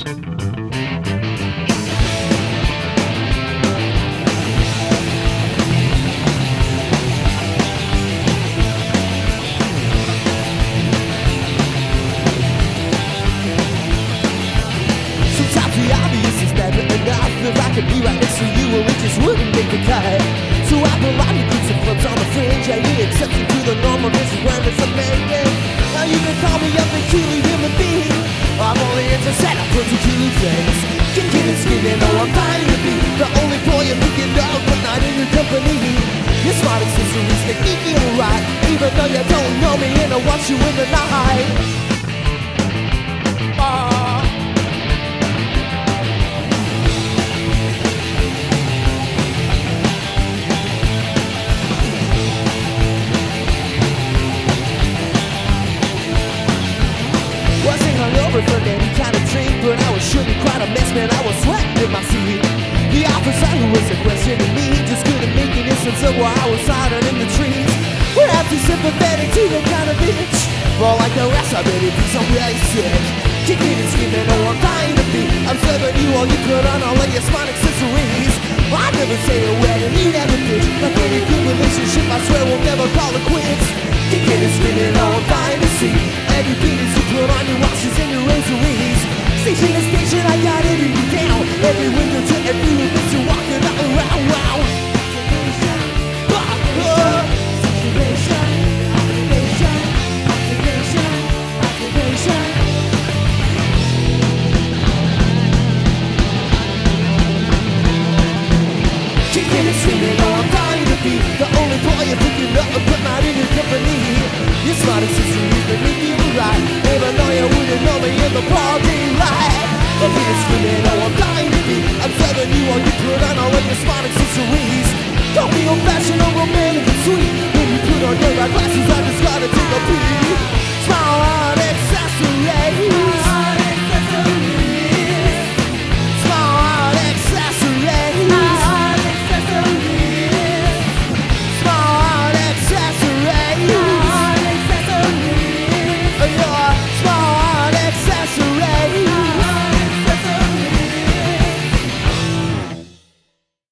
Sometimes the obvious is never enough. If I could be right next to you, well, it just wouldn't make the cut. So I provide the groups and clubs on the fringe. I need exception to the normal. This is when it's amazing. Now you can call me a peculiar human being. I'm only interested in particular things. Kicking and screaming, oh, I'm dying to be the only boy you're thinking of, but not in your company. Your smart accessories make me feel right, even though you don't know me and I watch you in the night. Wasn't hungover from any kind of drink, but I was surely quite a mess, man. I was sweating in my seat. The officer who was questioning me just couldn't make an instance of why I was hiding in the trees. Perhaps he's sympathetic to the kind of bitch, but like the rest of it, it be so really sick. Kicking and screaming, oh, I'm dying to be. I'm serving you while you put on all of your smart accessories. I never say a word and you never did. Like any good relationship, I swear we'll never call it quits. Kicking and screaming, oh, I'm dying to see every penis you put on your watches and your rosaries. Station to station, I got every down. Every window to every room that you're walking all around. Wow. Kicking and screaming, oh, I'm dying to be the only boy you're picking up, but not in your company. Your smart accessories that make you right, even though you wouldn't know me in the parking lot. Kicking and screaming, oh, I'm dying to be. I'm serving you while you put on all of your smart accessories. Don't be old-fashioned or romantic and sweet. When you put on your eyeglasses, I just gotta take a peek.